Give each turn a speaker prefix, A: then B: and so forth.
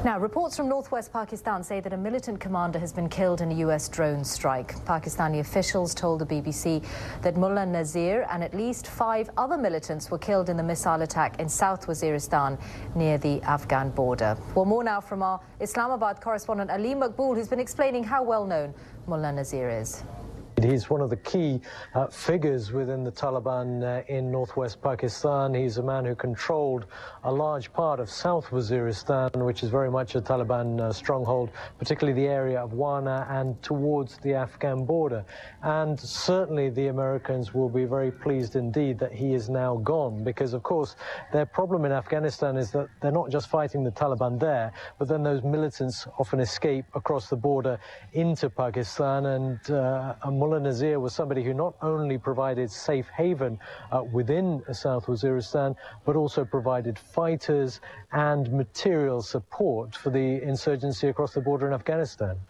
A: Now, reports from northwest Pakistan say that a militant commander has been killed in a U.S. drone strike. Pakistani officials told the BBC that Mullah Nazir and at least 5 other militants were killed in the missile attack in South Waziristan near the Afghan border. Well, more now from our Islamabad correspondent Ali Maqbool, who's been explaining how well known Mullah Nazir is.
B: He's one of the key figures within the Taliban in northwest Pakistan. He's a man who controlled a large part of South Waziristan, which is very much a Taliban stronghold, particularly the area of Wana and towards the Afghan border. And certainly the Americans will be very pleased indeed that he is now gone, because, of course, their problem in Afghanistan is that they're not just fighting the Taliban there, but then those militants often escape across the border into Pakistan. And Mullah Nazir was somebody who not only provided safe haven within South Waziristan, but also provided fighters and material support for the insurgency across the border in Afghanistan.